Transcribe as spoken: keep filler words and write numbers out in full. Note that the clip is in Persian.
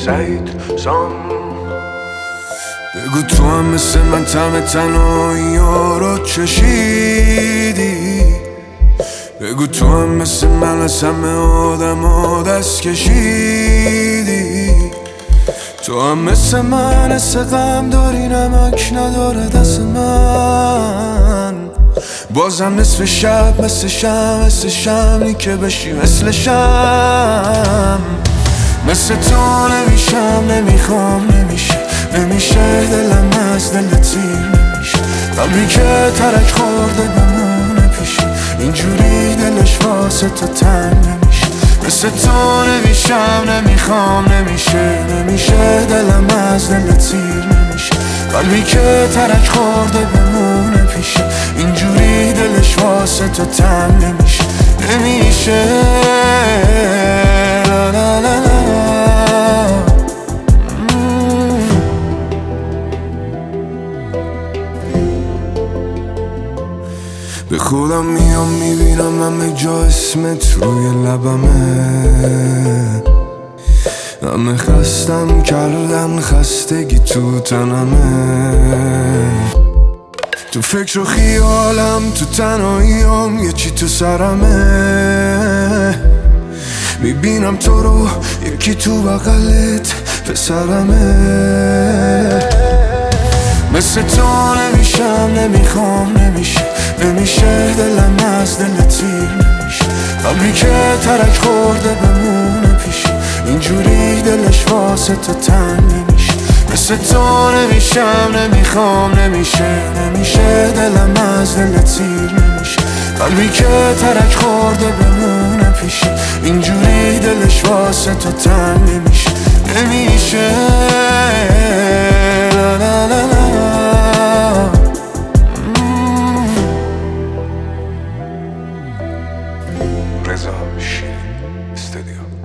سعید سام. بگو تو هم مثل من طعم تنهایی ها رو چشیدی. بگو تو هم مثل من از همه آدم ها دست کشیدی. تو هم مثل من حس غم داری، نمک نداره دست من. بازم نصف شب مثل شم، مثل شمعی که بشی مثل شم. مثل تو نمیشم، نمیخوام، نمیشه نمیشه دلم از دل تیر نمیشه. قلبی که ترک خورده بمونه پیشه، اینجوری دلش واسه تو تنگ نمیشه. مثل تو نمیشم، نمیخوام، نمیشه نمیشه دلم از دل تیر نمیشه. قلبی که ترک خورده بمونه پیشه، اینجوری دلش واسه تو تنگ نمیشه نمیشه. لا لا لا لا. به خودم میام میبینم همه جا اسمت روی لبمه. همه خستم کردن، خستگی تو تنمه. تو فکر و خیالم، تو تنهاییام، یه چی تو سرمه. میبینم تو رو، یکی تو بغلت پسرمه. مثل تو نمیشم، نمیخوام، نمیشه نمیشه دلم از دل تیر نمیشه. قلبی که ترک خورده بمونه پیشه، اینجوری دلش واسه تو تنگ نمیشه. مثل تو نمیشم، نمیخوام، نمیشه نمیشه دلم از دل تیر نمیشه. قلبی که ترک خورده بمونه پیشه، اینجوری دلش واسه تو تنگ نمیشه نمیشه. لا لا لا لا. رضا شیرین استودیو.